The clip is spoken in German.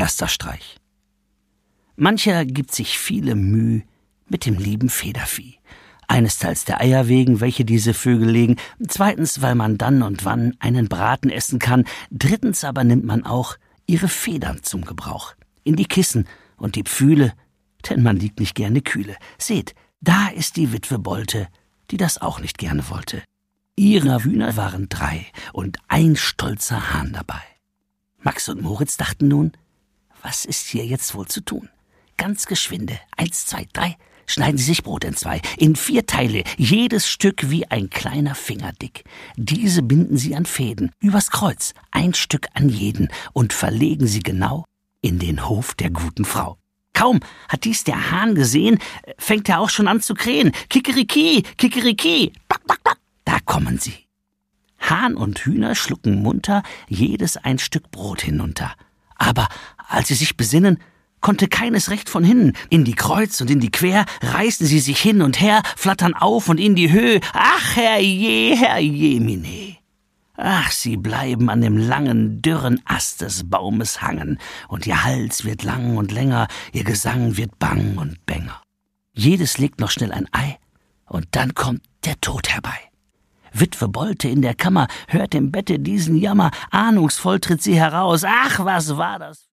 Erster Streich. Mancher gibt sich viele Mühe mit dem lieben Federvieh. Einesteils der Eier wegen, welche diese Vögel legen, zweitens, weil man dann und wann einen Braten essen kann, drittens aber nimmt man auch ihre Federn zum Gebrauch. In die Kissen und die Pfühle, denn man liegt nicht gerne kühle. Seht, da ist die Witwe Bolte, die das auch nicht gerne wollte. Ihre Hühner waren 3 und ein stolzer Hahn dabei. Max und Moritz dachten nun, was ist hier jetzt wohl zu tun? Ganz geschwinde, 1, 2, 3, schneiden sie sich Brot entzwei, in 4 Teile, jedes Stück wie ein kleiner Finger dick. Diese binden sie an Fäden, übers Kreuz, 1 Stück an jeden, und verlegen sie genau in den Hof der guten Frau. Kaum hat dies der Hahn gesehen, fängt er auch schon an zu krähen. Kikeriki, Kikeriki, back, back, back. Da kommen sie. Hahn und Hühner schlucken munter jedes ein Stück Brot hinunter. Aber als sie sich besinnen, konnte keines recht von hinnen. In die Kreuz und in die Quer reißen sie sich hin und her, flattern auf und in die Höhe. Ach, herrje, mine. Ach, sie bleiben an dem langen, dürren Ast des Baumes hangen, und ihr Hals wird lang und länger, ihr Gesang wird bang und bänger. Jedes legt noch schnell ein Ei, und dann kommt der Tod herbei. Witwe Bolte in der Kammer hört im Bette diesen Jammer, ahnungsvoll tritt sie heraus. Ach, was war das?